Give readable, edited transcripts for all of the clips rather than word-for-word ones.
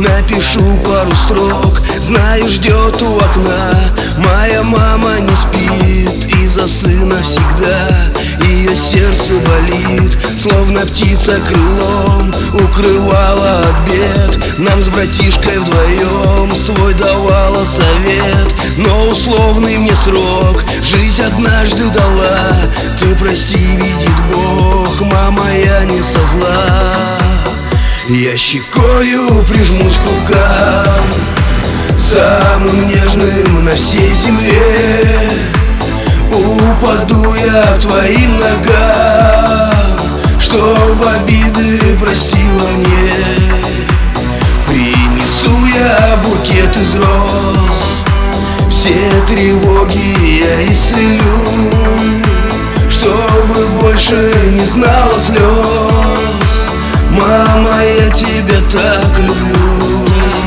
напишу пару строк. Знаю, ждет у окна. Моя мама не спит из-за сына всегда. Ее сердце болит, словно птица крылом укрывала от бед. Нам с братишкой вдвоем свой давала совет. Но условный мне срок жизнь однажды дала. Ты прости, видит Бог, мама, я не со зла. Я щекою прижмусь к рукам, самым нежным на всей земле. Упаду я к твоим ногам, чтоб обиды простила мне. Принесу я букет из роз, все тревоги я исцелю, чтобы больше не знала слез. Мама, я тебя так люблю.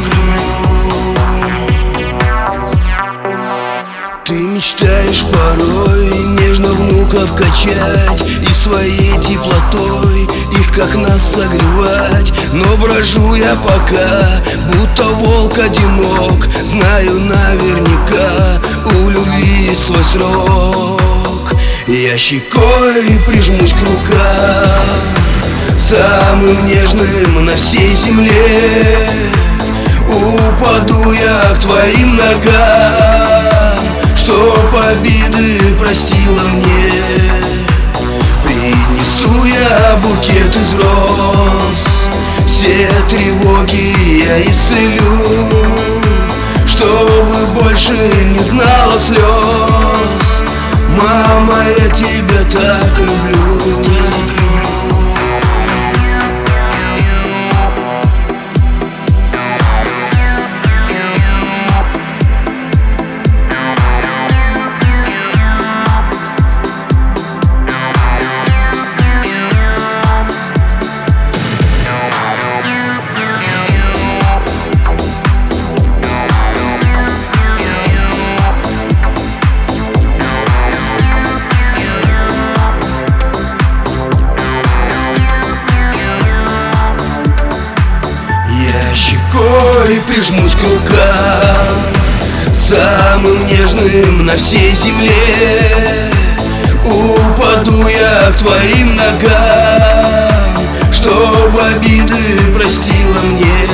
Ты мечтаешь порой нежно внуков качать и своей теплотой их как нас согревать. Но брожу я пока, будто волк одинок. Знаю наверняка, у любви свой срок. Я щекой прижмусь к рукам, самым нежным на всей земле. Упаду я к твоим ногам, чтоб обиды простила мне. Принесу я букет из роз, все тревоги я исцелю, чтобы больше не знала слез. Мама, я тебя так люблю. Щекой прижмусь к рукам, самым нежным на всей земле. Упаду я к твоим ногам, чтоб обиды простила мне.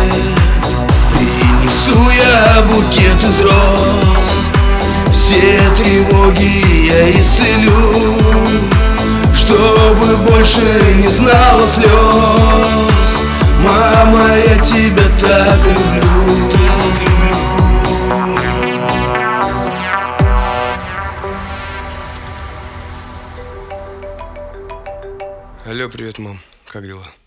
Принесу я букет из роз, все тревоги я исцелю, чтобы больше не знала слез. Мама, я тебя так люблю, так люблю. Алло, привет, мам, как дела?